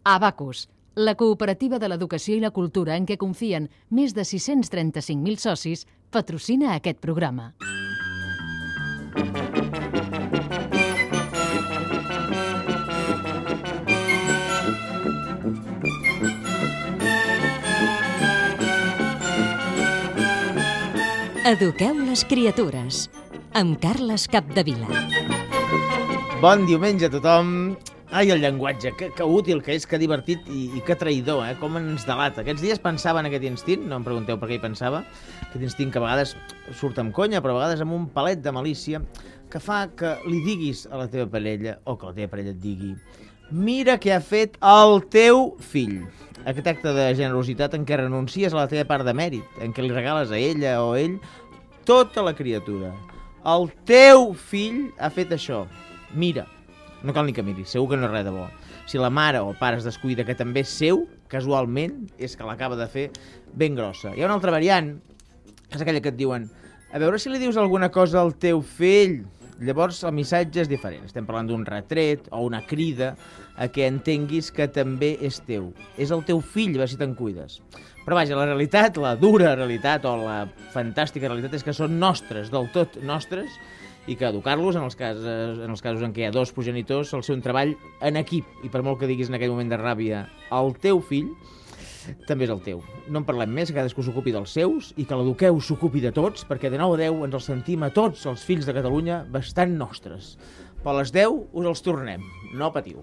Abacus, la cooperativa de l'educació i la cultura en què confien més de 635.000 socis, patrocina aquest programa. Eduqueu les criatures, amb Carles Capdevila. Bon diumenge a tothom. Ai, el llenguatge, que útil que és, que divertit i que traïdor, com ens delata. Aquests dies pensava en aquest instint, no em pregunteu per què hi pensava, aquest instint que a vegades surt amb conya, però a vegades amb un palet de malícia, que fa que li diguis a la teva parella, o que la teva parella et digui: mira què ha fet el teu fill. Aquest acte de generositat en què renuncies a la teva part de mèrit, en què li regales a ella o a ell tota la criatura. El teu fill ha fet això. Mira. No cal ni que miris, segur que no és res de bo. Si la mare o el pare es descuida que també és seu, casualment, és que l'acaba de fer ben grossa. Hi ha una altra variant, que és aquella que et diuen: a veure si li dius alguna cosa al teu fill. Llavors el missatge és diferent. Estem parlant d'un retret o una crida a que entenguis que també és teu. És el teu fill, a veure si te'n cuides. Però vaja, la realitat, la dura realitat o la fantàstica realitat és que són nostres, del tot nostres, i que educar-los, en els casos en què hi ha dos progenitors, sol ser un treball en equip. I per molt que diguis en aquell moment de ràbia el teu fill, també és el teu. No en parlem més, que cadascú s'ocupi dels seus i que l'eduqueu s'ocupi de tots, perquè de 9 a 10 ens els sentim a tots els fills de Catalunya bastant nostres. Però a les 10 us els tornem, no patiu.